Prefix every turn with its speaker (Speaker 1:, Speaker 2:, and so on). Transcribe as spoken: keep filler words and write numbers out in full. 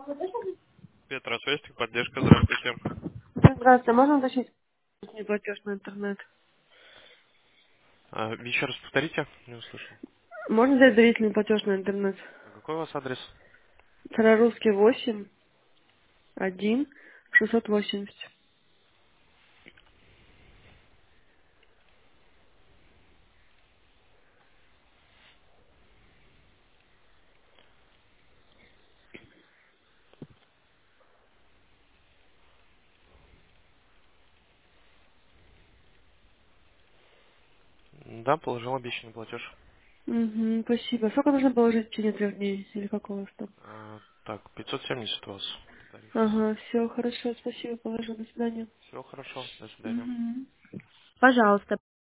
Speaker 1: Петросвестик, поддержка, здравствуйте.
Speaker 2: Здравствуйте, можно уточнить не платеж на интернет?
Speaker 1: А, еще раз повторите, не услышал.
Speaker 2: Можно взять доверительный платеж на интернет?
Speaker 1: А какой у вас адрес?
Speaker 2: Старорусский восемь, один, шестьсот восемьдесят.
Speaker 1: Да, положил обещанный платеж.
Speaker 2: Угу, спасибо. Сколько нужно положить в течение трех дней? Или как у вас там?
Speaker 1: А, так, пятьсот семьдесят у вас тариф.
Speaker 2: Ага, все, хорошо, спасибо, положу, до свидания.
Speaker 1: Все хорошо, до свидания.
Speaker 2: Угу. Пожалуйста.